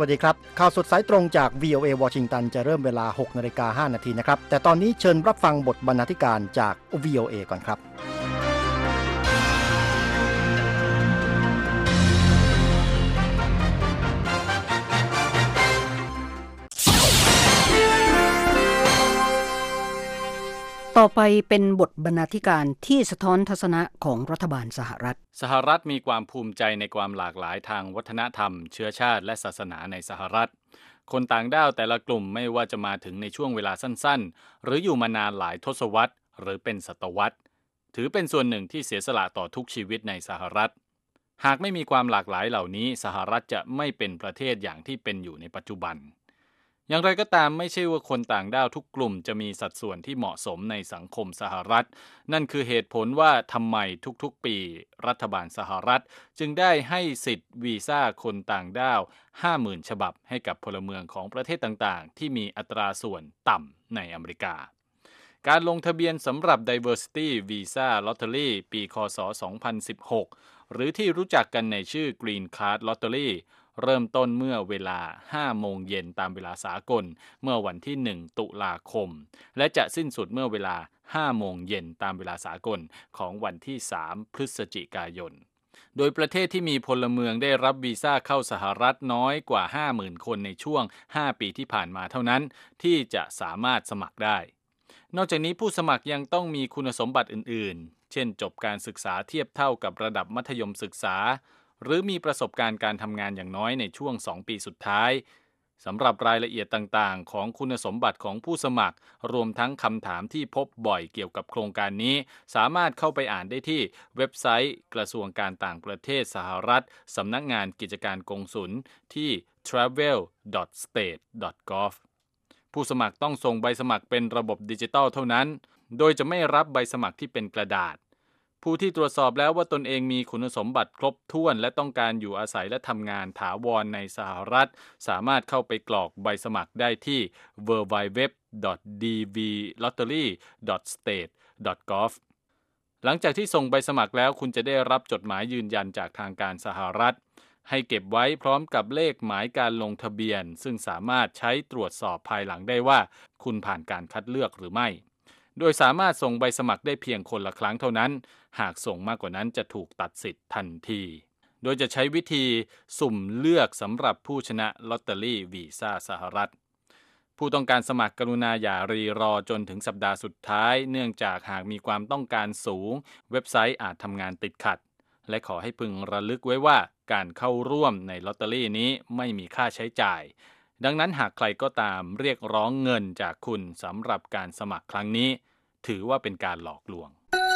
วัสดีครับข่าวสดสายตรงจาก VOA วอชิงตันจะเริ่มเวลา 6:05 น.นะครับแต่ตอนนี้เชิญรับฟังบทบรรณาธิการจาก VOA ก่อนครับต่อไปเป็นบทบรรณาธิการที่สะท้อนทัศนะของรัฐบาลสหรัฐมีความภูมิใจในความหลากหลายทางวัฒนธรรมเชื้อชาติและศาสนาในสหรัฐคนต่างด้าวแต่ละกลุ่มไม่ว่าจะมาถึงในช่วงเวลาสั้นๆหรืออยู่มานานหลายทศวรรษหรือเป็นศตวรรษถือเป็นส่วนหนึ่งที่เสียสละต่อทุกชีวิตในสหรัฐหากไม่มีความหลากหลายเหล่านี้สหรัฐจะไม่เป็นประเทศอย่างที่เป็นอยู่ในปัจจุบันอย่างไรก็ตามไม่ใช่ว่าคนต่างด้าวทุกกลุ่มจะมีสัดส่วนที่เหมาะสมในสังคมสหรัฐนั่นคือเหตุผลว่าทำไมทุกๆปีรัฐบาลสหรัฐจึงได้ให้สิทธิ์วีซ่าคนต่างด้าว 50,000 ฉบับให้กับพลเมืองของประเทศต่างๆที่มีอัตราส่วนต่ำในอเมริกาการลงทะเบียนสำหรับ Diversity Visa Lottery ปีคศ 2016 หรือที่รู้จักกันในชื่อ Green Card Lotteryเริ่มต้นเมื่อเวลา 5 โมงเย็นตามเวลาสากลเมื่อวันที่ 1 ตุลาคมและจะสิ้นสุดเมื่อเวลา 5 โมงเย็นตามเวลาสากลของวันที่ 3 พฤศจิกายนโดยประเทศที่มีพลเมืองได้รับวีซ่าเข้าสหรัฐน้อยกว่า 50,000 คนในช่วง 5 ปีที่ผ่านมาเท่านั้นที่จะสามารถสมัครได้นอกจากนี้ผู้สมัครยังต้องมีคุณสมบัติอื่นๆเช่นจบการศึกษาเทียบเท่ากับระดับมัธยมศึกษาหรือมีประสบการณ์การทำงานอย่างน้อยในช่วง 2 ปีสุดท้ายสำหรับรายละเอียดต่างๆของคุณสมบัติของผู้สมัครรวมทั้งคำถามที่พบบ่อยเกี่ยวกับโครงการนี้สามารถเข้าไปอ่านได้ที่เว็บไซต์กระทรวงการต่างประเทศสหรัฐสำนักงานกิจการกงสุลที่ travel.state.gov ผู้สมัครต้องส่งใบสมัครเป็นระบบดิจิทัลเท่านั้นโดยจะไม่รับใบสมัครที่เป็นกระดาษผู้ที่ตรวจสอบแล้วว่าตนเองมีคุณสมบัติครบถ้วนและต้องการอยู่อาศัยและทำงานถาวรในสหรัฐสามารถเข้าไปกรอกใบสมัครได้ที่ www.dvlottery.state.gov หลังจากที่ส่งใบสมัครแล้วคุณจะได้รับจดหมายยืนยันจากทางการสหรัฐให้เก็บไว้พร้อมกับเลขหมายการลงทะเบียนซึ่งสามารถใช้ตรวจสอบภายหลังได้ว่าคุณผ่านการคัดเลือกหรือไม่โดยสามารถส่งใบสมัครได้เพียงคนละครั้งเท่านั้นหากส่งมากกว่านั้นจะถูกตัดสิทธิ์ทันทีโดยจะใช้วิธีสุ่มเลือกสำหรับผู้ชนะลอตเตอรี่วีซ่าสหรัฐผู้ต้องการสมัครกรุณาอย่ารีรอจนถึงสัปดาห์สุดท้ายเนื่องจากหากมีความต้องการสูงเว็บไซต์อาจทำงานติดขัดและขอให้พึงระลึกไว้ว่าการเข้าร่วมในลอตเตอรี่นี้ไม่มีค่าใช้จ่ายดังนั้นหากใครก็ตามเรียกร้องเงินจากคุณสำหรับการสมัครครั้งนี้ถือว่าเป็นการหลอกลวง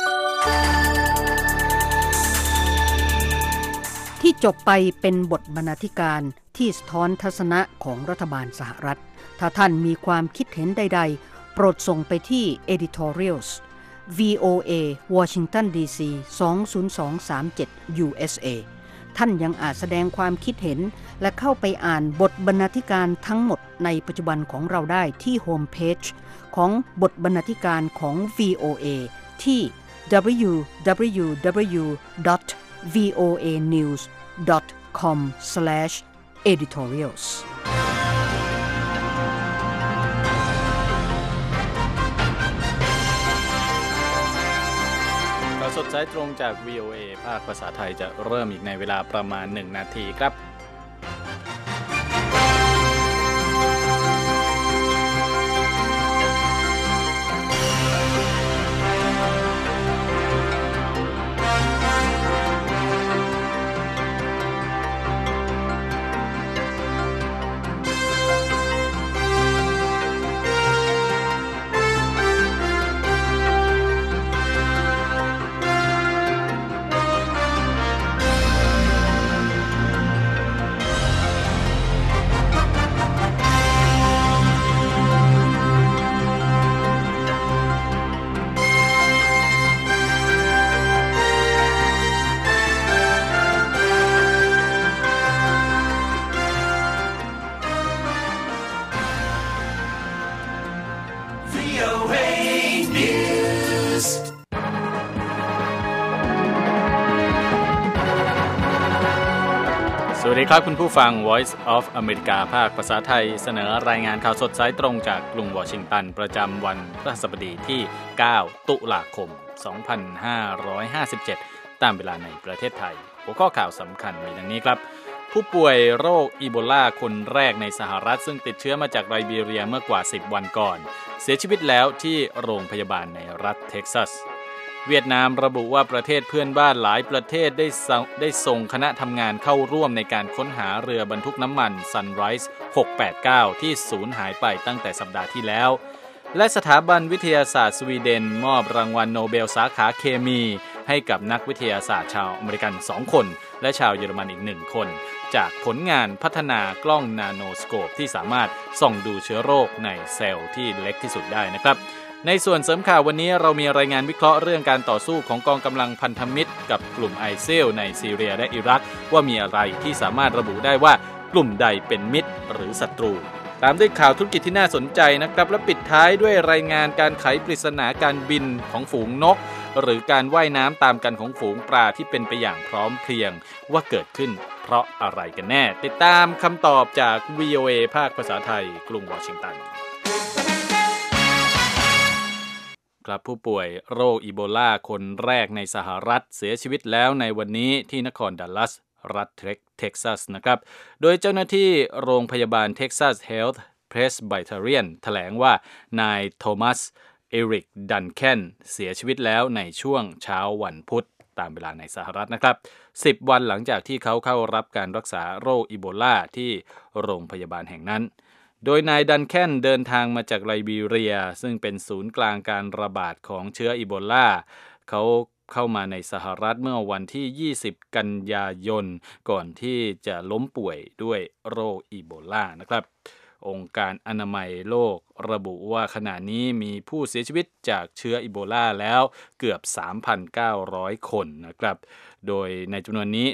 ที่จบไปเป็นบทบรรณาธิการที่สะท้อนทัศนะของรัฐบาลสหรัฐถ้าท่านมีความคิดเห็นใดๆโปรดส่งไปที่ editorials VOA Washington DC 20237 USA ท่านยังอาจแสดงความคิดเห็นและเข้าไปอ่านบทบรรณาธิการทั้งหมดในปัจจุบันของเราได้ที่โฮมเพจของบทบรรณาธิการของ VOA ที่ www.voanews.com/editorials สดสายตรงจาก VOA ภาคภาษาไทยจะเริ่มอีกในเวลาประมาณ1 นาทีครับสสวัสดีครับคุณผู้ฟัง Voice of America ภาคภาษาไทยเสนอรายงานข่าวสดสายตรงจากกรุงวอชิงตันประจำวันพฤหัสบดีที่ 9 ตุลาคม 2557 ตามเวลาในประเทศไทยหัวข้อข่าวสำคัญมีดังนี้ครับผู้ป่วยโรคอีโบลาคนแรกในสหรัฐซึ่งติดเชื้อมาจากไลบีเรียเมื่อกว่า 10 วันก่อนเสียชีวิตแล้วที่โรงพยาบาลในรัฐเท็กซัสเวียดนามระบุว่าประเทศเพื่อนบ้านหลายประเทศได้ส่งคณะทำงานเข้าร่วมในการค้นหาเรือบรรทุกน้ำมัน Sunrise 689 ที่สูญหายไปตั้งแต่สัปดาห์ที่แล้วและสถาบันวิทยาศาสตร์สวีเดนมอบรางวัลโนเบลสาขาเคมีให้กับนักวิทยาศาสตร์ชาวอเมริกัน 2 คนและชาวเยอรมันอีก 1 คนจากผลงานพัฒนากล้องนาโนสโคปที่สามารถส่องดูเชื้อโรคในเซลล์ที่เล็กที่สุดได้นะครับในส่วนเสริมข่าววันนี้เรามีรายงานวิเคราะห์เรื่องการต่อสู้ของกองกำลังพันธมิตรกับกลุ่มไอซิลในซีเรียและอิรักว่ามีอะไรที่สามารถระบุได้ว่ากลุ่มใดเป็นมิตรหรือศัตรูตามด้วยข่าวธุรกิจที่น่าสนใจนะครับและปิดท้ายด้วยรายงานการไขปริศนาการบินของฝูงนกหรือการว่ายน้ำตามกันของฝูงปลาที่เป็นไปอย่างพร้อมเพรียงว่าเกิดขึ้นเพราะอะไรกันแน่ติดตามคำตอบจาก VOA ภาคภาษาไทยกรุงวอชิงตันครับผู้ป่วยโรคอีโบลาคนแรกในสหรัฐเสียชีวิตแล้วในวันนี้ที่นครดัลลัสรัฐเท็กซัสนะครับโดยเจ้าหน้าที่โรงพยาบาล Texas Health Presbyterian แถลงว่านายโทมัสเอริกดันแคนเสียชีวิตแล้วในช่วงเช้าวันพุธตามเวลาในสหรัฐนะครับ10 วันหลังจากที่เขาเข้ารับการรักษาโรคอีโบลาที่โรงพยาบาลแห่งนั้นโดยนายดันแคนเดินทางมาจากไลบีเรียซึ่งเป็นศูนย์กลางการระบาดของเชื้ออีโบลาเขาเข้ามาในสหรัฐเมื่อวันที่20 กันยายนก่อนที่จะล้มป่วยด้วยโรคอีโบลานะครับองค์การอนามัยโลกระบุว่าขณะนี้มีผู้เสียชีวิตจากเชื้ออีโบลาแล้วเกือบ 3,900 คนนะครับโดยในจำนวนนี้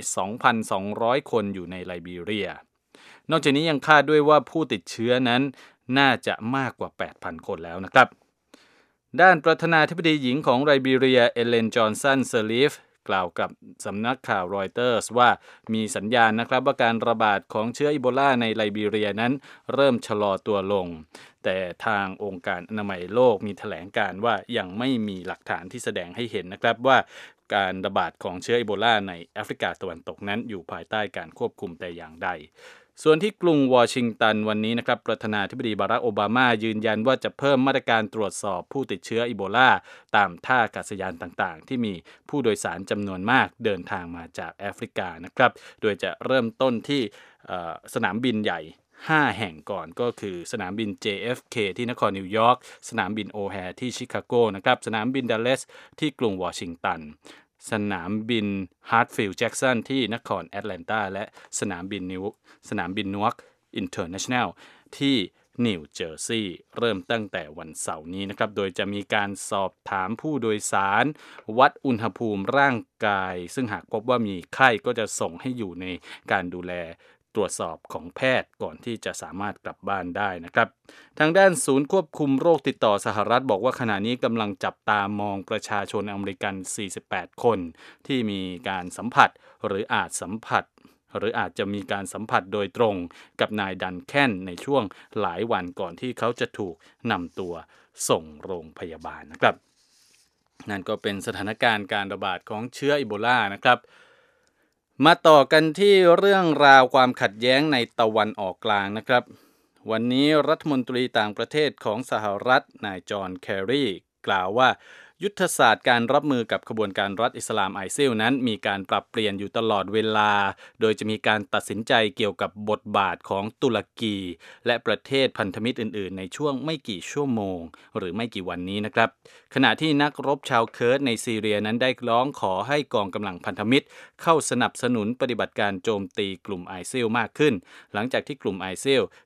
2,200 คนอยู่ในไลบีเรียนอกจากนี้ยังคาดด้วยว่าผู้ติดเชื้อนั้นน่าจะมากกว่า 8,000 คนแล้วนะครับด้านประธานาธิบดีหญิงของไลบีเรียเอเลนจอห์นสันเซอร์ลีฟกล่าวกับสำนักข่าวรอยเตอร์สว่ามีสัญญาณนะครับว่าการระบาดของเชื้ออีโบลาในไลบีเรียนั้นเริ่มชะลอตัวลงแต่ทางองค์การอนามัยโลกมีแถลงการว่ายังไม่มีหลักฐานที่แสดงให้เห็นนะครับว่าการระบาดของเชื้ออีโบลาในแอฟริกาตะวันตกนั้นอยู่ภายใต้การควบคุมแต่อย่างใดส่วนที่กรุงวอชิงตันวันนี้นะครับประธานาธิบดีบารักโอบามายืนยันว่าจะเพิ่มมาตรการตรวจสอบผู้ติดเชื้ออีโบลาตามท่าอากาศยานต่างๆที่มีผู้โดยสารจำนวนมากเดินทางมาจากแอฟริกานะครับโดยจะเริ่มต้นที่สนามบินใหญ่5 แห่งก่อนก็คือสนามบิน JFK ที่นครนิวยอร์กสนามบินโอแฮร์ที่ชิคาโกนะครับสนามบินดัลลัสที่กรุงวอชิงตันสนามบินฮาร์ตฟิลด์แจ็กสันที่นครแอตแลนตาและสนามบินนิวอร์กอินเตอร์เนชั่นแนลที่นิวเจอร์ซีย์เริ่มตั้งแต่วันเสาร์นี้นะครับโดยจะมีการสอบถามผู้โดยสารวัดอุณหภูมิร่างกายซึ่งหากพบว่ามีไข้ก็จะส่งให้อยู่ในการดูแลตรวจสอบของแพทย์ก่อนที่จะสามารถกลับบ้านได้นะครับทางด้านศูนย์ควบคุมโรคติดต่อสหรัฐบอกว่าขณะนี้กำลังจับตามองประชาชนอเมริกัน48 คนที่มีการสัมผัสหรืออาจจะมีการสัมผัสโดยตรงกับนายดันแคนในช่วงหลายวันก่อนที่เขาจะถูกนำตัวส่งโรงพยาบาลนะครับนั่นก็เป็นสถานการณ์การระบาดของเชื้ออีโบลานะครับมาต่อกันที่เรื่องราวความขัดแย้งในตะวันออกกลางนะครับวันนี้รัฐมนตรีต่างประเทศของสหรัฐนายจอห์นแครีกล่าวว่ายุทธศาสตร์การรับมือกับขบวนการรัฐอิสลามไอซิลนั้นมีการปรับเปลี่ยนอยู่ตลอดเวลาโดยจะมีการตัดสินใจเกี่ยวกับบทบาทของตุรกีและประเทศพันธมิตรอื่นๆในช่วงไม่กี่ชั่วโมงหรือไม่กี่วันนี้นะครับขณะที่นักรบชาวเคิร์ดในซีเรียนั้นได้ร้องขอให้กองกำลังพันธมิตรเข้าสนับสนุนปฏิบัติการโจมตีกลุ่มไอซิลมากขึ้นหลังจากที่กลุ่มไอซิล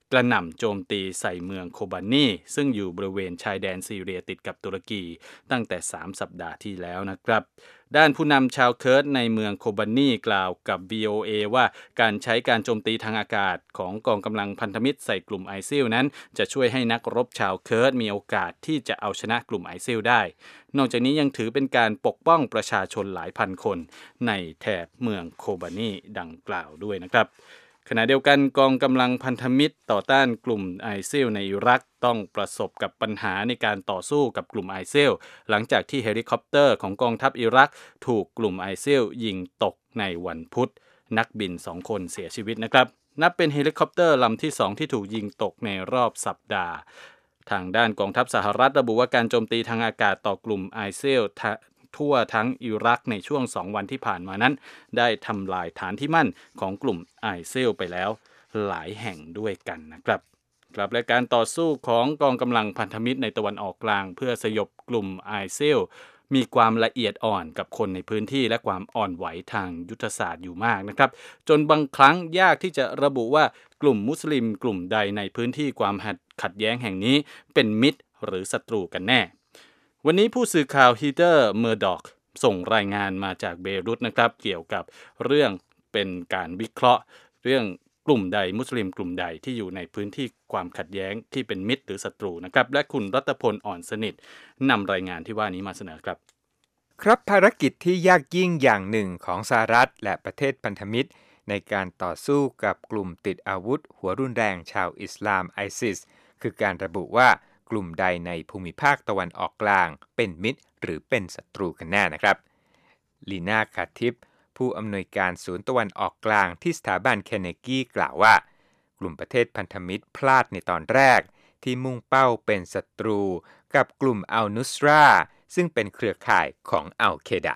กระหน่ำโจมตีใส่เมืองโคบานีซึ่งอยู่บริเวณชายแดนซีเรียติดกับตุรกีตั้งแต่3 สัปดาห์ที่แล้วนะครับด้านผู้นำชาวเคิร์ดในเมืองโคบานีกล่าวกับ VOA ว่าการใช้การโจมตีทางอากาศของกองกำลังพันธมิตรใส่กลุ่มไอซิลนั้นจะช่วยให้นักรบชาวเคิร์ดมีโอกาสที่จะเอาชนะกลุ่มไอซิลได้นอกจากนี้ยังถือเป็นการปกป้องประชาชนหลายพันคนในแถบเมืองโคบานีดังกล่าวด้วยนะครับขณะเดียวกันกองกำลังพันธมิตรต่อต้านกลุ่มไอซิลในอิรักต้องประสบกับปัญหาในการต่อสู้กับกลุ่มไอซิลหลังจากที่เฮลิคอปเตอร์ของกองทัพอิรักถูกกลุ่มไอซิลยิงตกในวันพุธนักบิน2 คนเสียชีวิตนะครับนับเป็นเฮลิคอปเตอร์ลำที่2ที่ถูกยิงตกในรอบสัปดาห์ทางด้านกองทัพสหรัฐระบุว่าการโจมตีทางอากาศต่อกลุ่มไอซิลทั่วทั้งอิรักในช่วง2 วันที่ผ่านมานั้นได้ทำลายฐานที่มั่นของกลุ่มไอซิลไปแล้วหลายแห่งด้วยกันนะครับและการต่อสู้ของกองกำลังพันธมิตรในตะวันออกกลางเพื่อสยบกลุ่มไอซิลมีความละเอียดอ่อนกับคนในพื้นที่และความอ่อนไหวทางยุทธศาสตร์อยู่มากนะครับจนบางครั้งยากที่จะระบุว่ากลุ่มมุสลิมกลุ่มใดในพื้นที่ความขัดแย้งแห่งนี้เป็นมิตรหรือศัตรูกันแน่วันนี้ผู้สื่อข่าวฮีเตอร์เมอร์ดอกส่งรายงานมาจากเบรุตนะครับเกี่ยวกับเรื่องเป็นการวิเคราะห์เรื่องกลุ่มใดมุสลิมกลุ่มใดที่อยู่ในพื้นที่ความขัดแย้งที่เป็นมิตรหรือศัตรูนะครับและคุณรัตพลอ่อนสนิทนำรายงานที่ว่านี้มาเสนอครับครับภารกิจที่ยากยิ่งอย่างหนึ่งของสหรัฐและประเทศพันธมิตรในการต่อสู้กับกลุ่มติดอาวุธหัวรุนแรงชาวอิสลามไอซิสคือการระบุว่ากลุ่มใดในภูมิภาคตะวันออกกลางเป็นมิตรหรือเป็นศัตรูกันแน่นะครับลีน่าคาทิปผู้อำนวยการศูนย์ตะวันออกกลางที่สถาบันเคนเนกีกล่าวว่ากลุ่มประเทศพันธมิตรพลาดในตอนแรกที่มุ่งเป้าเป็นศัตรูกับกลุ่มอัลนุสราซึ่งเป็นเครือข่ายของอัลเคดะ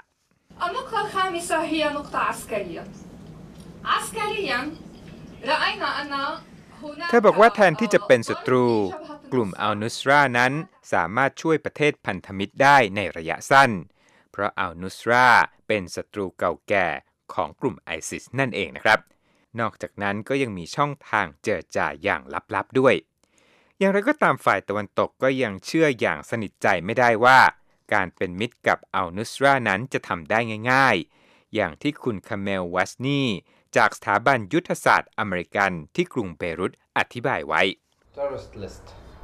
เธอบอกว่าแทนที่จะเป็นศัตรูกลุ่มอัลนุสรานั้นสามารถช่วยประเทศพันธมิตรได้ในระยะสั้นเพราะอัลนุสราเป็นศัตรูเก่าแก่ของกลุ่มไอซิสนั่นเองนะครับนอกจากนั้นก็ยังมีช่องทางเจรจาอย่างลับๆด้วยอย่างไรก็ตามฝ่ายตะวันตกก็ยังเชื่ออย่างสนิทใจไม่ได้ว่าการเป็นมิตรกับอัลนุสรานั้นจะทำได้ง่ายๆอย่างที่คุณคาเมลวัสนีจากสถาบันยุทธศาสตร์อเมริกันที่กรุงเบรุตอธิบายไว้ Terrorist list.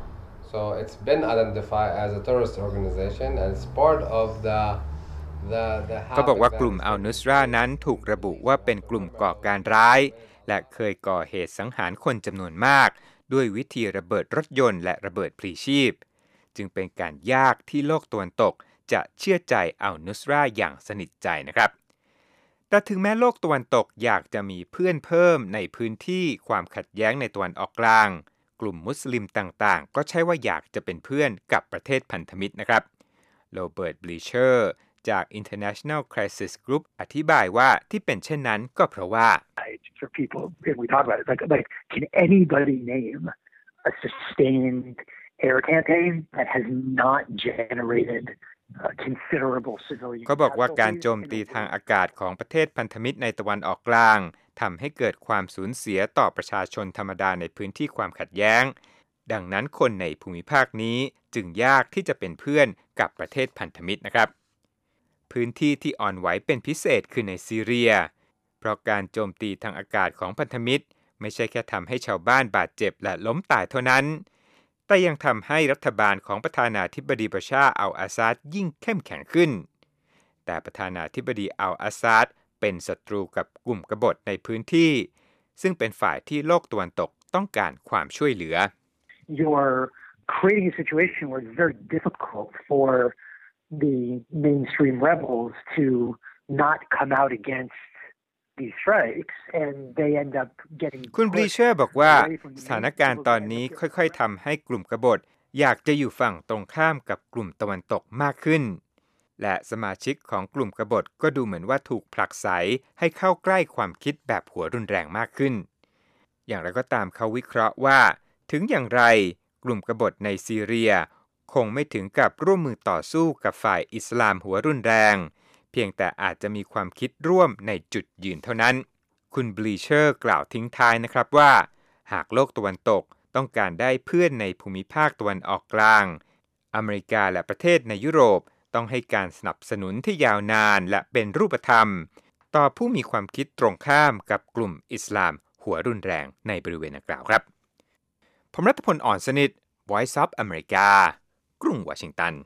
So it's been identified as a terrorist organization and it's part of the เขาบอกว่ากลุ่มอัลนุสรานั้นถูกระบุว่าเป็นกลุ่มก่อการร้ายและเคยก่อเหตุสังหารคนจำนวนมากด้วยวิธีระเบิดรถยนต์และระเบิดพลีชีพจึงเป็นการยากที่โลกตะวันตกจะเชื่อใจอัลนุสราอย่างสนิทใจนะครับแต่ถึงแม้โลกตะวันตกอยากจะมีเพื่อนเพิ่มในพื้นที่ความขัดแย้งในตะวันออกกลางกลุ่มมุสลิมต่างๆก็ใช่ว่าอยากจะเป็นเพื่อนกับประเทศพันธมิตรนะครับโรเบิร์ต บลีเชอร์จาก International Crisis Group อธิบายว่าที่เป็นเช่นนั้นก็เพราะว่า For people, and we talk about it, like can anybody name a sustained air campaign that has not generated considerable civilian เขาบอกว่าการโจมตีทางอากาศของประเทศพันธมิตรในตะวันออกกลางทำให้เกิดความสูญเสียต่อประชาชนธรรมดาในพื้นที่ความขัดแย้งดังนั้นคนในภูมิภาคนี้จึงยากที่จะเป็นเพื่อนกับประเทศพันธมิตรนะครับพื้นที่ที่อ่อนไหวเป็นพิเศษคือในซีเรียเพราะการโจมตีทางอากาศของพันธมิตรไม่ใช่แค่ทำให้ชาวบ้านบาดเจ็บและล้มตายเท่านั้นแต่ยังทำให้รัฐบาลของประธานาธิบดีบัชาร์อัลอาซาดยิ่งเข้มแข็งขึ้นแต่ประธานาธิบดีอัลอาซาดเป็นศัตรูกับกลุ่มกบฏในพื้นที่ซึ่งเป็นฝ่ายที่โลกตะวันตกต้องการความช่วยเหลือ You're creating a situation where it's very difficult for the mainstream rebels to not come out against these strikes and they end up getting คุณบลีเชอร์บอกว่าสถานการณ์ตอนนี้ค่อยๆทำให้กลุ่มกบฏอยากจะอยู่ฝั่งตรงข้ามกับกลุ่มตะวันตกมากขึ้นและสมาชิกของกลุ่มกบฏก็ดูเหมือนว่าถูกผลักไสให้เข้าใกล้ความคิดแบบหัวรุนแรงมากขึ้นอย่างไรก็ตามเขาวิเคราะห์ว่าถึงอย่างไรกลุ่มกบฏในซีเรียคงไม่ถึงกับร่วมมือต่อสู้กับฝ่ายอิสลามหัวรุนแรงเพียงแต่อาจจะมีความคิดร่วมในจุดยืนเท่านั้นคุณบลีเชอร์กล่าวทิ้งท้ายนะครับว่าหากโลกตะวันตกต้องการได้เพื่อนในภูมิภาคตะวันออกกลางอเมริกาและประเทศในยุโรปต้องให้การสนับสนุนที่ยาวนานและเป็นรูปธรรมต่อผู้มีความคิดตรงข้ามกับกลุ่มอิสลามหัวรุนแรงในบริเวณดังกล่าวครับผมรัฐพล อ่อนสนิท Voice of America กรุงวอชิงตัน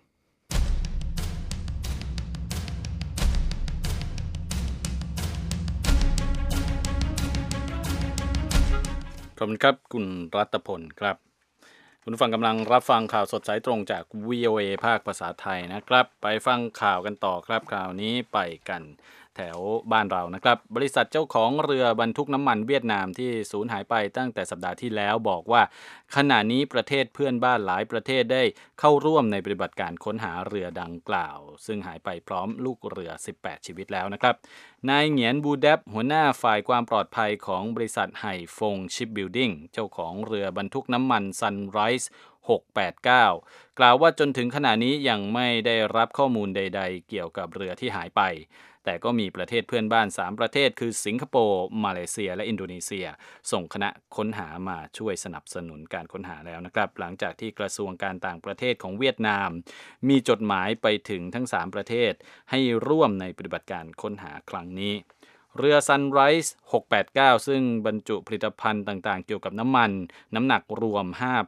ขอบคุณครับคุณรัตพลครับคุณฟังกำลังรับฟังข่าวสดสายตรงจาก VOA ภาคภาษาไทยนะครับไปฟังข่าวกันต่อครับข่าวนี้ไปกันแถวบ้านเรานะครับบริษัทเจ้าของเรือบรรทุกน้ำมันเวียดนามที่สูญหายไปตั้งแต่สัปดาห์ที่แล้วบอกว่าขณะนี้ประเทศเพื่อนบ้านหลายประเทศได้เข้าร่วมในปฏิบัติการค้นหาเรือดังกล่าวซึ่งหายไปพร้อมลูกเรือ18ชีวิตแล้วนะครับนายเหงียนบูเดบหัวหน้าฝ่ายความปลอดภัยของบริษัทไห่ฟงชิปบิลดิ้งเจ้าของเรือบรรทุกน้ำมันซันไรส์689กล่าวว่าจนถึงขณะนี้ยังไม่ได้รับข้อมูลใดๆเกี่ยวกับเรือที่หายไปแต่ก็มีประเทศเพื่อนบ้าน3ประเทศคือสิงคโปร์มาเลเซียและอินโดนีเซียส่งคณะค้นหามาช่วยสนับสนุนการค้นหาแล้วนะครับหลังจากที่กระทรวงการต่างประเทศของเวียดนามมีจดหมายไปถึงทั้ง3ประเทศให้ร่วมในปฏิบัติการค้นหาครั้งนี้เรือ Sunrise 689ซึ่งบรรจุผลิตภัณฑ์ต่างๆเกี่ยวกับน้ำมันน้ำหนักรวม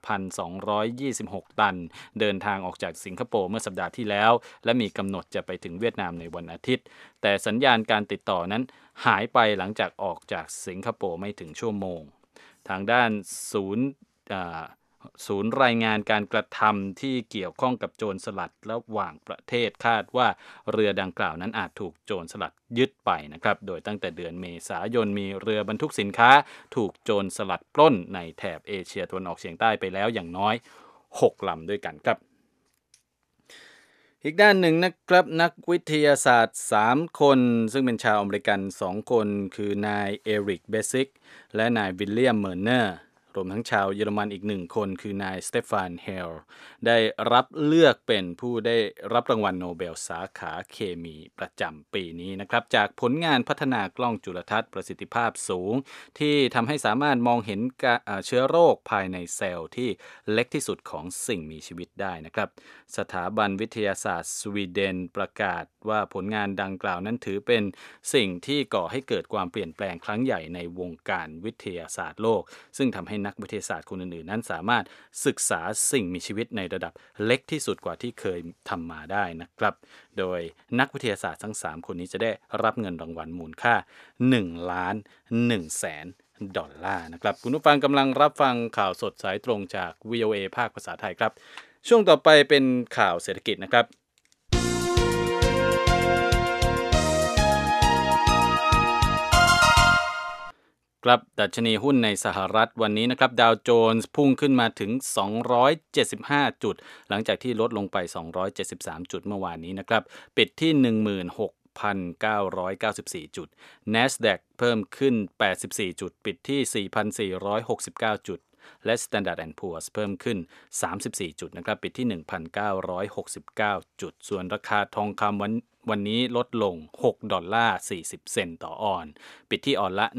5,226 ตันเดินทางออกจากสิงคโปร์เมื่อสัปดาห์ที่แล้วและมีกำหนดจะไปถึงเวียดนามในวันอาทิตย์แต่สัญญาณการติดต่อนั้นหายไปหลังจากออกจากสิงคโปร์ไม่ถึงชั่วโมงทางด้านศูนย์รายงานการกระทำที่เกี่ยวข้องกับโจรสลัดระหว่างประเทศคาดว่าเรือดังกล่าวนั้นอาจถูกโจรสลัดยึดไปนะครับโดยตั้งแต่เดือนเมษายนมีเรือบรรทุกสินค้าถูกโจรสลัดปล้นในแถบเอเชียตะวันออกเฉียงใต้ไปแล้วอย่างน้อย6ลำด้วยกันครับอีกด้านหนึ่งนะครับนักวิทยาศาสตร์3คนซึ่งเป็นชาวอเมริกัน2คนคือนายเอริกเบซิกและนายวิลเลียมเมอร์เนอร์รวมทั้งชาวเยอรมันอีก1คนคือนายสเตฟานเฮลได้รับเลือกเป็นผู้ได้รับรางวัลโนเบลสาขาเคมีประจำปีนี้นะครับจากผลงานพัฒนากล้องจุลทรรศน์ประสิทธิภาพสูงที่ทำให้สามารถมองเห็นเชื้อโรคภายในเซลล์ที่เล็กที่สุดของสิ่งมีชีวิตได้นะครับสถาบันวิทยาศาสตร์สวีเดนประกาศว่าผลงานดังกล่าวนั้นถือเป็นสิ่งที่ก่อให้เกิดความเปลี่ยนแปลงครั้งใหญ่ในวงการวิทยาศาสตร์โลกซึ่งทำให้นักวิทยาศาสตร์คนอื่นๆนั้นสามารถศึกษาสิ่งมีชีวิตในระดับเล็กที่สุดกว่าที่เคยทำมาได้นะครับโดยนักวิทยาศาสตร์ทั้ง3คนนี้จะได้รับเงินรางวัลมูลค่า$1,100,000นะครับคุณผู้ฟังกำลังรับฟังข่าวสดสายตรงจาก VOA ภาคภาษาไทยครับช่วงต่อไปเป็นข่าวเศรษฐกิจนะครับครับดัชนีหุ้นในสหรัฐวันนี้นะครับดาวโจนส์พุ่งขึ้นมาถึง275จุดหลังจากที่ลดลงไป273จุดเมื่อวานนี้นะครับปิดที่ 16,994 จุด NASDAQ เพิ่มขึ้น84จุดปิดที่ 4,469 จุดและ Standard & Poor's เพิ่มขึ้น34จุดนะครับปิดที่ 1,969 จุดส่วนราคาทองคำวันนี้ลดลง$6.40ต่อออนซ์ปิดที่ออนละ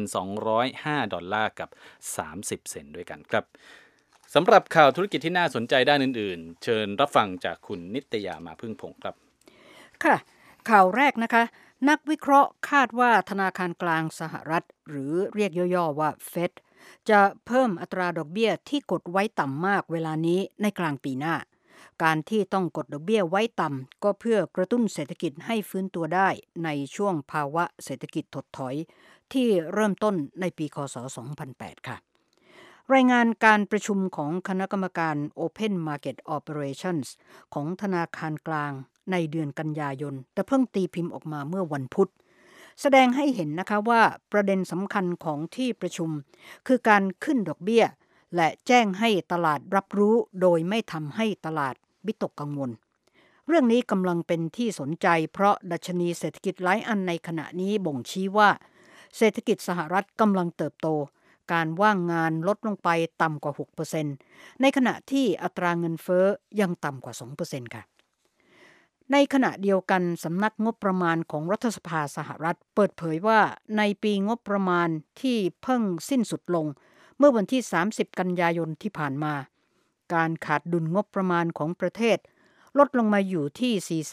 $1,205 กับ30 เซนต์ด้วยกันครับสำหรับข่าวธุรกิจที่น่าสนใจด้านอื่นๆเชิญรับฟังจากคุณนิตยามาพึ่งพงศ์ครับค่ะข่าวแรกนะคะนักวิเคราะห์คาดว่าธนาคารกลางสหรัฐหรือเรียกย่อๆว่าเฟดจะเพิ่มอัตราดอกเบี้ยที่กดไว้ต่ำมากเวลานี้ในกลางปีหน้าการที่ต้องกดดอกเบี้ยไว้ต่ำก็เพื่อกระตุ้นเศรษฐกิจให้ฟื้นตัวได้ในช่วงภาวะเศรษฐกิจถดถอยที่เริ่มต้นในปีค.ศ. 2008 ค่ะรายงานการประชุมของคณะกรรมการ Open Market Operations ของธนาคารกลางในเดือนกันยายนแต่เพิ่งตีพิมพ์ออกมาเมื่อวันพุธแสดงให้เห็นนะคะว่าประเด็นสำคัญของที่ประชุมคือการขึ้นดอกเบี้ยและแจ้งให้ตลาดรับรู้โดยไม่ทำให้ตลาดวิตกกังวลเรื่องนี้กำลังเป็นที่สนใจเพราะดัชนีเศรษฐกิจหลายอันในขณะนี้บ่งชี้ว่าเศรษฐกิจสหรัฐกำลังเติบโตการว่างงานลดลงไปต่ำกว่า 6% ในขณะที่อัตราเงินเฟ้อยังต่ำกว่า 2% ค่ะในขณะเดียวกันสำนักงบประมาณของรัฐสภาสหรัฐเปิดเผยว่าในปีงบประมาณที่เพิ่งสิ้นสุดลงเมื่อวันที่30กันยายนที่ผ่านมาการขาดดุลงบประมาณของประเทศลดลงมาอยู่ที่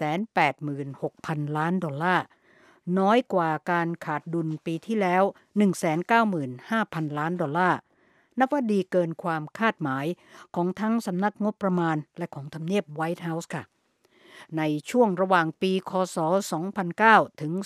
486,000 ล้านดอลลาร์น้อยกว่าการขาดดุลปีที่แล้ว 195,000 ล้านดอลลาร์นับว่าดีเกินความคาดหมายของทั้งสำนักงบประมาณและของทำเนียบไวท์เฮาส์ค่ะในช่วงระหว่างปีคศ 2009 ถึง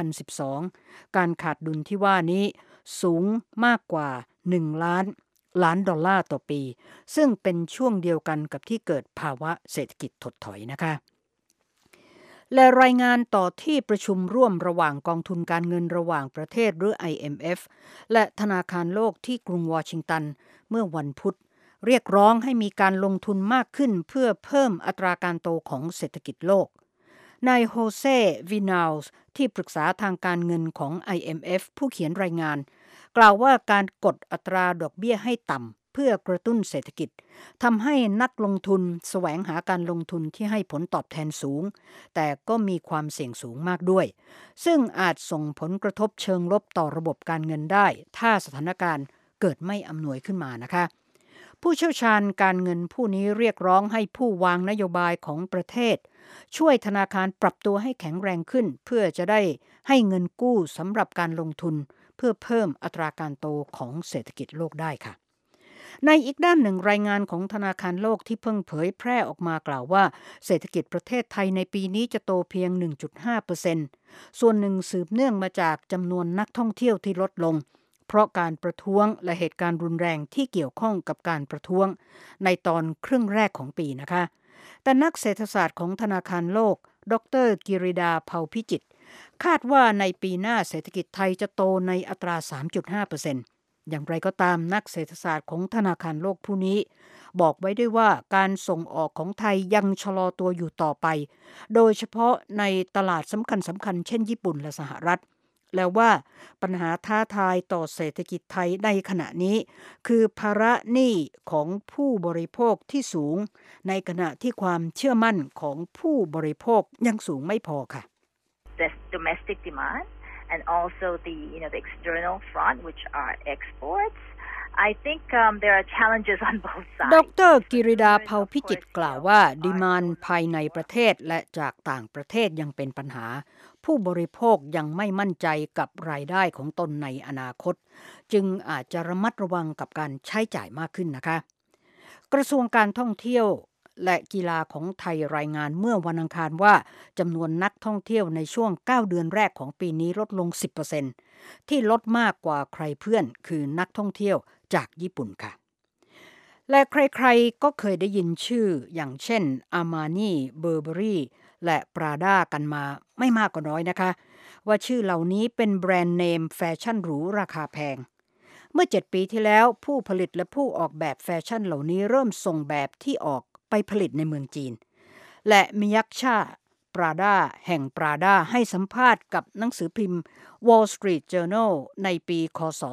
2012 การขาดดุลที่ว่านี้สูงมากกว่า 1 ล้านล้านดอลลาร์ต่อปีซึ่งเป็นช่วงเดียวกันกับที่เกิดภาวะเศรษฐกิจถดถอยนะคะและรายงานต่อที่ประชุมร่วมระหว่างกองทุนการเงินระหว่างประเทศหรือ IMF และธนาคารโลกที่กรุงวอชิงตันเมื่อวันพุธเรียกร้องให้มีการลงทุนมากขึ้นเพื่อเพิ่มอัตราการโตของเศรษฐกิจโลกนายโฮเซวินาลส์ที่ปรึกษาทางการเงินของ IMF ผู้เขียนรายงานกล่าวว่าการกดอัตราดอกเบี้ยให้ต่ำเพื่อกระตุ้นเศรษฐกิจทำให้นักลงทุนแสวงหาการลงทุนที่ให้ผลตอบแทนสูงแต่ก็มีความเสี่ยงสูงมากด้วยซึ่งอาจส่งผลกระทบเชิงลบต่อระบบการเงินได้ถ้าสถานการณ์เกิดไม่อำนวยขึ้นมานะคะผู้เชี่ยวชาญการเงินผู้นี้เรียกร้องให้ผู้วางนโยบายของประเทศช่วยธนาคารปรับตัวให้แข็งแรงขึ้นเพื่อจะได้ให้เงินกู้สำหรับการลงทุนเพื่อเพิ่มอัตราการโตของเศรษฐกิจโลกได้ค่ะในอีกด้านหนึ่งรายงานของธนาคารโลกที่เพิ่งเผยแพร่ออกมากล่าวว่าเศรษฐกิจประเทศไทยในปีนี้จะโตเพียง 1.5% ส่วนหนึ่งสืบเนื่องมาจากจำนวนนักท่องเที่ยวที่ลดลงเพราะการประท้วงและเหตุการณ์รุนแรงที่เกี่ยวข้องกับการประท้วงในตอนครึ่งแรกของปีนะคะแต่นักเศรษฐศาสตร์ของธนาคารโลกดร.กิริดาเผ่าพิจิตรคาดว่าในปีหน้าเศรษฐกิจไทยจะโตในอัตรา 3.5% อย่างไรก็ตามนักเศรษฐศาสตร์ของธนาคารโลกผู้นี้บอกไว้ด้วยว่าการส่งออกของไทยยังชะลอตัวอยู่ต่อไปโดยเฉพาะในตลาดสำคัญเช่นญี่ปุ่นและสหรัฐแล้วว่าปัญหาท้าทายต่อเศรษฐกิจไทยในขณะนี้คือภาระหนี้ของผู้บริโภคที่สูงในขณะที่ความเชื่อมั่นของผู้บริโภคยังสูงไม่พอค่ะ The domestic demand and also the external front which are exports I think there are challenges on both sides ดร.กิริดาเผ่าพิจิตรกล่าวว่าดีมานด์ภายในประเทศและจากต่างประเทศยังเป็นปัญหาผู้บริโภคยังไม่มั่นใจกับรายได้ของตนในอนาคตจึงอาจจะระมัดระวังกับการใช้จ่ายมากขึ้นนะคะกระทรวงการท่องเที่ยวและกีฬาของไทยรายงานเมื่อวันอังคารว่าจำนวนนักท่องเที่ยวในช่วง9เดือนแรกของปีนี้ลดลง 10% ที่ลดมากกว่าใครเพื่อนคือนักท่องเที่ยวจากญี่ปุ่นค่ะและใครๆก็เคยได้ยินชื่ออย่างเช่นอามานี่เบอร์เบอรี่และปราด้ากันมาไม่มากก็น้อยนะคะว่าชื่อเหล่านี้เป็นแบรนด์เนมแฟชั่นหรูราคาแพงเมื่อ7ปีที่แล้วผู้ผลิตและผู้ออกแบบแฟชั่นเหล่านี้เริ่มส่งแบบที่ออกไปผลิตในเมืองจีนและมิยักชาปราด้าแห่งปราด้าให้สัมภาษณ์กับหนังสือพิมพ์ Wall Street Journal ในปีคศ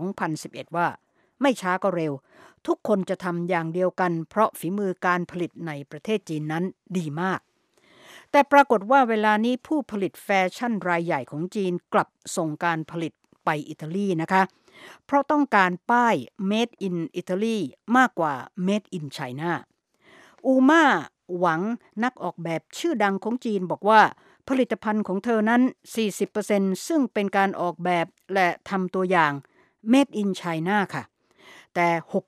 2011 ว่าไม่ช้าก็เร็วทุกคนจะทำอย่างเดียวกันเพราะฝีมือการผลิตในประเทศจีนนั้นดีมากแต่ปรากฏว่าเวลานี้ผู้ผลิตแฟชั่นรายใหญ่ของจีนกลับส่งการผลิตไปอิตาลีนะคะเพราะต้องการป้าย Made in Italy มากกว่า Made in China อูมาหวังนักออกแบบชื่อดังของจีนบอกว่าผลิตภัณฑ์ของเธอนั้น 40% ซึ่งเป็นการออกแบบและทำตัวอย่าง Made in China ค่ะแต่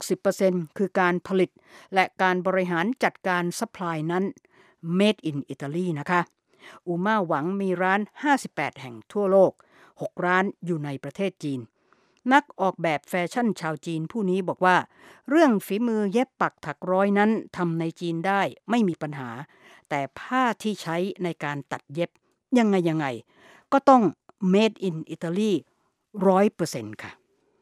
60% คือการผลิตและการบริหารจัดการซัพพลายนั้น Made in Italy นะคะอูมาหวังมีร้าน58แห่งทั่วโลก6ร้านอยู่ในประเทศจีนนักออกแบบแฟชั่นชาวจีนผู้นี้บอกว่าเรื่องฝีมือเย็บปักถักร้อยนั้นทำในจีนได้ไม่มีปัญหาแต่ผ้าที่ใช้ในการตัดเย็บยังไงก็ต้อง Made in Italy 100% ค่ะ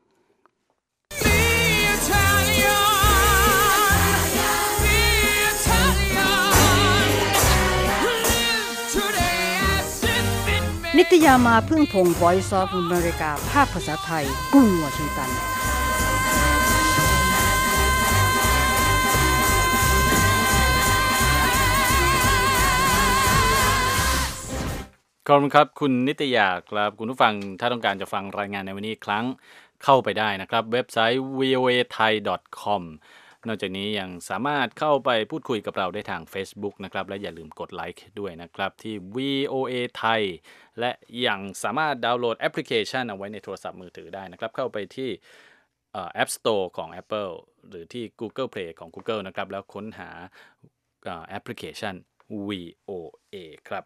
นิตยามาพึ่งพงศ์ Voice of America ภาคภาษาไทยกรุงวอชิงตันขอบคุณครับคุณนิตยาครับคุณผู้ฟังถ้าต้องการจะฟังรายงานในวันนี้อีกครั้งเข้าไปได้นะครับเว็บไซต์ voathai.com นอกจากนี้ยังสามารถเข้าไปพูดคุยกับเราได้ทาง Facebook นะครับและอย่าลืมกดไลค์ด้วยนะครับที่ VOA Thai และยังสามารถดาวน์โหลดแอปพลิเคชันเอาไว้ในโทรศัพท์มือถือได้นะครับเข้าไปที่App Store ของ Apple หรือที่ Google Play ของ Google นะครับแล้วค้นหาแอปพลิเคชัน VOA ครับ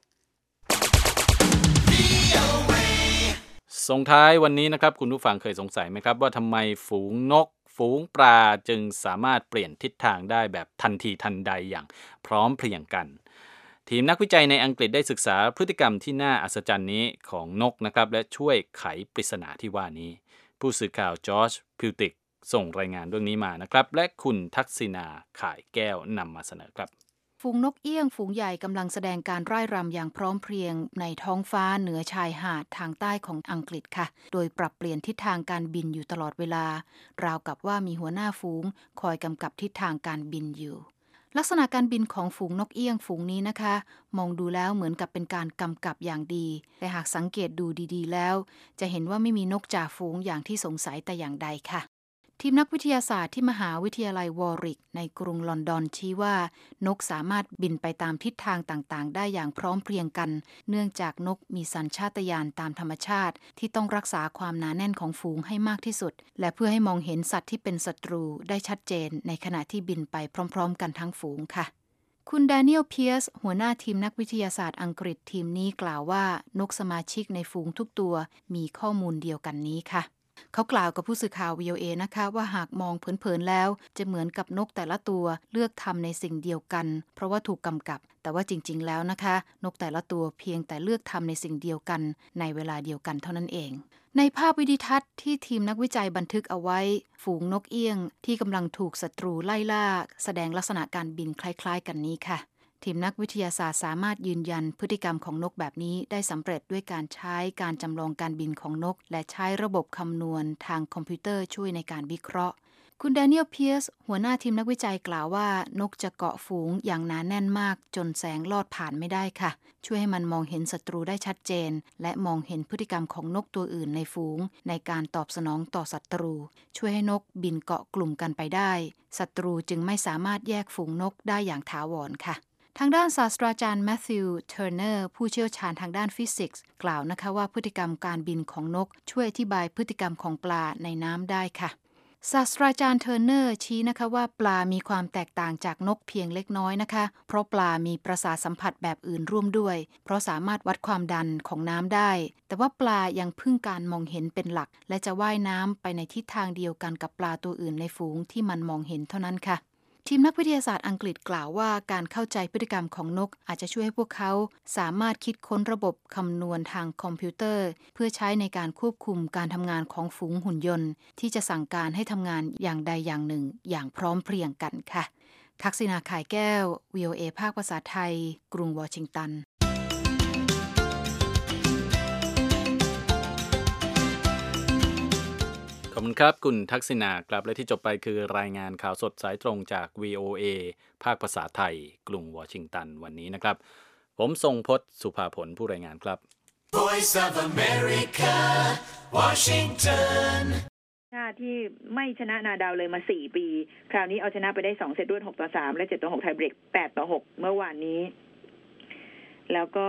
ส่งท้ายวันนี้นะครับคุณผู้ฟังเคยสงสัยไหมครับว่าทำไมฝูงนกฝูงปลาจึงสามารถเปลี่ยนทิศทางได้แบบทันทีทันใดอย่างพร้อมเพรียงกันทีมนักวิจัยในอังกฤษได้ศึกษาพฤติกรรมที่น่าอัศจรรย์นี้ของนกนะครับและช่วยไขปริศนาที่ว่านี้ผู้สื่อข่าวจอร์จพิวติกส่งรายงานเรื่องนี้มานะครับและคุณทักษิณาข่ายแก้วนำมาเสนอครับฝูงนกเอี้ยงฝูงใหญ่กำลังแสดงการร่ายรำอย่างพร้อมเพรียงในท้องฟ้าเหนือชายหาดทางใต้ของอังกฤษค่ะโดยปรับเปลี่ยนทิศทางการบินอยู่ตลอดเวลาราวกับว่ามีหัวหน้าฝูงคอยกำกับทิศทางการบินอยู่ลักษณะการบินของฝูงนกเอี้ยงฝูงนี้นะคะมองดูแล้วเหมือนกับเป็นการกำกับอย่างดีแต่หากสังเกตดูดีๆแล้วจะเห็นว่าไม่มีนกจ่าฝูงอย่างที่สงสัยแต่อย่างใดค่ะทีมนักวิทยาศาสตร์ที่มหาวิทยาลัยวอริกในกรุงลอนดอนชี้ว่านกสามารถบินไปตามทิศทางต่างๆได้อย่างพร้อมเพรียงกันเนื่องจากนกมีสัญชาตญาณตามธรรมชาติที่ต้องรักษาความหนาแน่นของฝูงให้มากที่สุดและเพื่อให้มองเห็นสัตว์ที่เป็นศัตรูได้ชัดเจนในขณะที่บินไปพร้อมๆกันทั้งฝูงค่ะคุณแดเนียล เพียร์สหัวหน้าทีมนักวิทยาศาสตร์อังกฤษทีมนี้กล่าวว่านกสมาชิกในฝูงทุกตัวมีข้อมูลเดียวกันนี้ค่ะเขากล่าวกับผู้สื่อข่าว VOA นะคะว่าหากมองเผินๆแล้วจะเหมือนกับนกแต่ละตัวเลือกทำในสิ่งเดียวกันเพราะว่าถูกกำกับแต่ว่าจริงๆแล้วนะคะนกแต่ละตัวเพียงแต่เลือกทำในสิ่งเดียวกันในเวลาเดียวกันเท่านั้นเองในภาพวิดีทัศน์ที่ทีมนักวิจัยบันทึกเอาไว้ฝูงนกเอี้ยงที่กำลังถูกศัตรูไล่ล่าแสดงลักษณะการบินคล้ายๆกันนี้ค่ะทีมนักวิทยาศาสตร์สามารถยืนยันพฤติกรรมของนกแบบนี้ได้สำเร็จด้วยการใช้การจำลองการบินของนกและใช้ระบบคำนวณทางคอมพิวเตอร์ช่วยในการวิเคราะห์คุณแดเนียล เพียร์สหัวหน้าทีมนักวิจัยกล่าวว่านกจะเกาะฝูงอย่างหนาแน่นมากจนแสงลอดผ่านไม่ได้ค่ะช่วยให้มันมองเห็นศัตรูได้ชัดเจนและมองเห็นพฤติกรรมของนกตัวอื่นในฝูงในการตอบสนองต่อศัตรูช่วยให้นกบินเกาะกลุ่มกันไปได้ศัตรูจึงไม่สามารถแยกฝูงนกได้อย่างถาวรค่ะทางด้านศาสตราจารย์แมทธิว เทอร์เนอร์ผู้เชี่ยวชาญทางด้านฟิสิกส์กล่าวนะคะว่าพฤติกรรมการบินของนกช่วยอธิบายพฤติกรรมของปลาในน้ำได้ค่ะศาสตราจารย์เทอร์เนอร์ชี้นะคะว่าปลามีความแตกต่างจากนกเพียงเล็กน้อยนะคะเพราะปลามีประสาทสัมผัสแบบอื่นร่วมด้วยเพราะสามารถวัดความดันของน้ำได้แต่ว่าปลายังพึ่งการมองเห็นเป็นหลักและจะว่ายน้ำไปในทิศทางเดียวกันกับปลาตัวอื่นในฝูงที่มันมองเห็นเท่านั้นค่ะทีมนักวิทยาศาสตร์อังกฤษกล่าวว่าการเข้าใจพฤติกรรมของนกอาจจะช่วยให้พวกเขาสามารถคิดค้นระบบคำนวณทางคอมพิวเตอร์เพื่อใช้ในการควบคุมการทำงานของฝูงหุ่นยนต์ที่จะสั่งการให้ทำงานอย่างใดอย่างหนึ่งอย่างพร้อมเพรียงกันค่ะทักษิณา ข่ายแก้ว VOA ภาคภาษาไทยกรุงวอชิงตันขอบคุณครับคุณทักษิณาครับและที่จบไปคือรายงานข่าวสดสายตรงจาก VOA ภาคภาษาไทยกรุงวอชิงตันวันนี้นะครับผมทรงพจน์สุภาผลผู้รายงานครับ Voice of America Washington ที่ไม่ชนะนาดาวเลยมา4ปีคราวนี้เอาชนะไปได้2เซตรวด6-3และ7-6ไทยเบรก8-6เมื่อวานนี้แล้วก็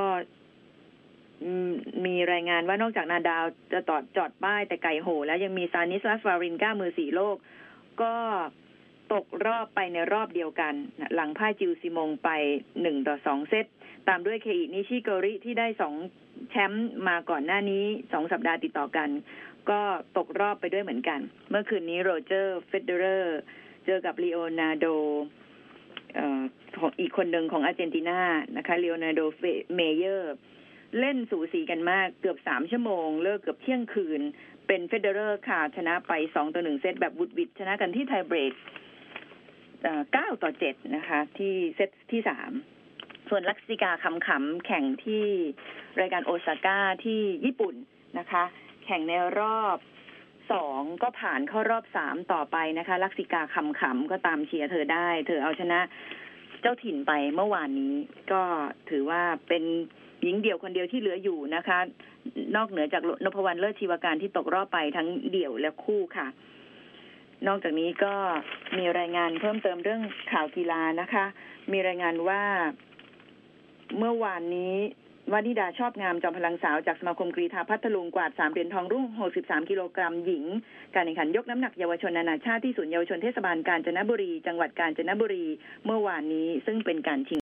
มีรายงานว่านอกจากนาดาวจะจอดป้ายแต่ไก่โหแล้วยังมีซานิส ลาฟารินก้ามือ4โลกก็ตกรอบไปในรอบเดียวกันหลังพ่ายจิวซิมงไป1-2เซตตามด้วยเคอินิชิโกริที่ได้2แชมป์มาก่อนหน้านี้2สัปดาห์ติดต่อกันก็ตกรอบไปด้วยเหมือนกันเมื่อคืนนี้โรเจอร์ เฟเดเรอร์เจอกับลีโอนาร์โดของอีกคนหนึ่งของอาร์เจนตินานะคะลีโอนาร์โด เมเยอร์เล่นสูสีกันมากเกือบ3ชั่วโมงเลิกเกือบเที่ยงคืนเป็นเฟเดเรอร์ค่ะชนะไป2-1เซตแบบวุดวิดชนะกันที่ไทยเบรก9-7นะคะที่เซตที่3ส่วนลักษิกาขำๆแข่งที่รายการโอซาก้าที่ญี่ปุ่นนะคะแข่งในรอบ2ก็ผ่านเข้ารอบ3ต่อไปนะคะลักษิกาขำๆก็ตามเชียร์เธอได้เธอเอาชนะเจ้าถิ่นไปเมื่อวานนี้ก็ถือว่าเป็นหญิงเดี่ยวคนเดียวที่เหลืออยู่นะคะนอกเหนือจากนพวรรณเลิศชีวการที่ตกรอบไปทั้งเดี่ยวและคู่ค่ะนอกจากนี้ก็มีรายงานเพิ่มเติมเรื่องข่าวกีฬานะคะมีรายงานว่าเมื่อวานนี้วานิดาชอบงามจอมพลังสาวจากสมาคมกรีฑาพัทลุงกวาด3เหรียญทองรุ่ง63กิโลกรัมหญิงการแข่งขันยกน้ำหนักเยาวชนนานาชาติที่ศูนย์เยาวชนเทศบาลกาญจนบุรีจังหวัดกาญจนบุรีเมื่อวานนี้ซึ่งเป็นการชิง